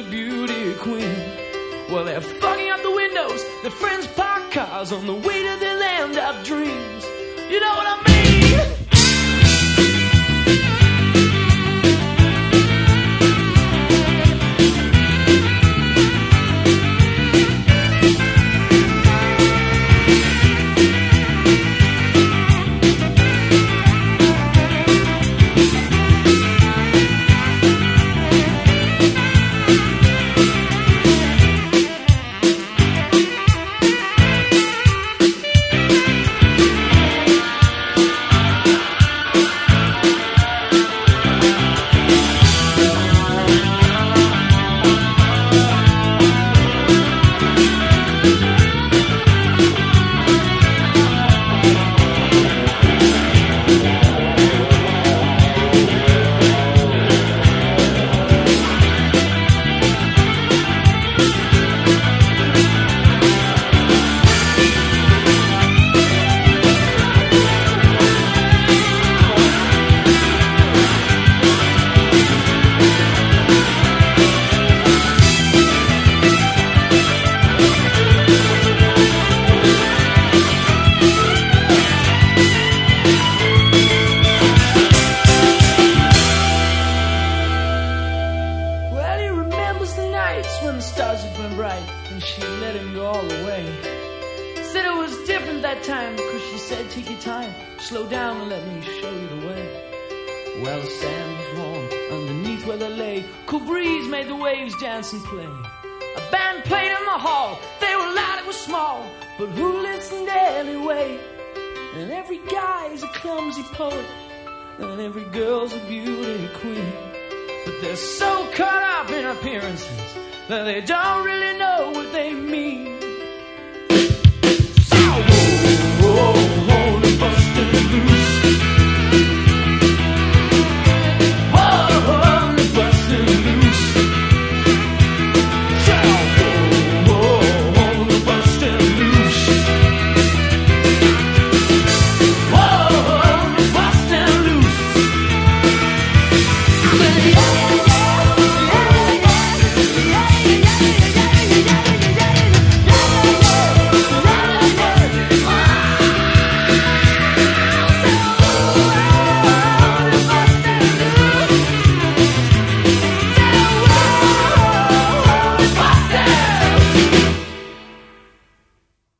a beauty queen. Well, they're fogging up the windows, their friends park cars on the way to their land of dreams. You know what I mean? When the stars had been bright and she let him go all the way. Said it was different that time because she said, take your time, slow down and let me show you the way. Well, the sand was warm underneath where they lay. Cool breeze made the waves dance and play. A band played in the hall, they were loud, it was small, but who listened anyway? And every guy's a clumsy poet, and every girl's a beauty queen. But they're so caught up in appearances that they don't really know what they mean.